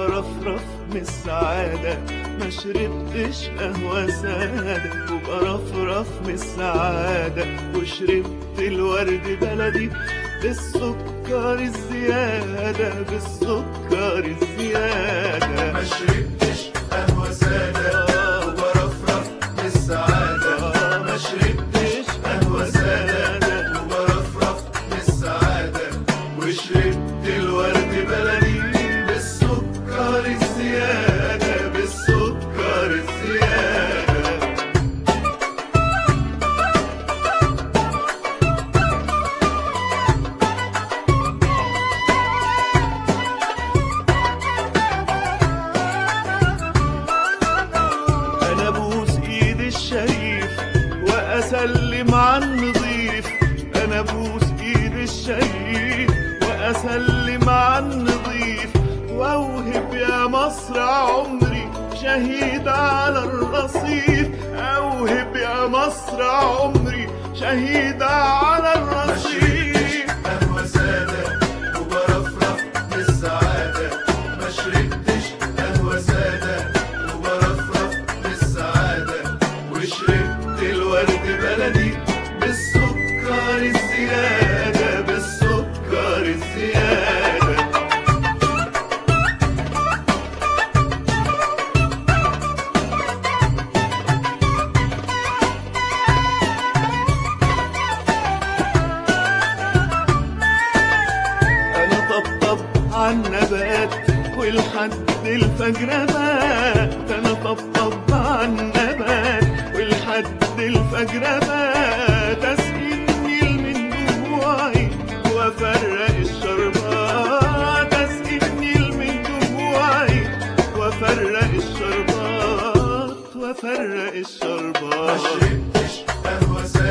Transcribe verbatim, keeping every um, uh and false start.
وبرفرف من السعادة، ما شربتش قهوة سادة وبرفرف من السعادة، وشربت الورد بلدي بالسكر الزيادة، بالسكر الزيادة. ما شربتش قهوة سادة وبرفرف من السعادة، ما شربتش قهوة سادة وبرفرف من السعادة، وشربت الورد بلدي بالسكر الزيادة، بالسكر الزيادة. أنا أبوس إيد الشريف وأسلم على النظيف، أنا أبوس إيد الشريف وأسلم على النظيف، وأوهب يا مصر عمري شهيد على الرصيف، أوهب يا مصر عمري شهيد على الرصيف. قهوة سادة وبرفرف من السعادة، ما شربتش قهوة سادة وبرفرف من السعادة، وشربت الورد بلدي بالسكر الزيادة، بالسكر الزيادة. أنا طبطب عالنبات والحد الفجر بات، أنا طبطب عالنبات والحد الفجر بات، أسقي النيل من دموعي وأفرق الشربات، أسقي النيل من دموعي وأفرق الشربات، وأفرق ما الشربات. شربتش قهوة سادة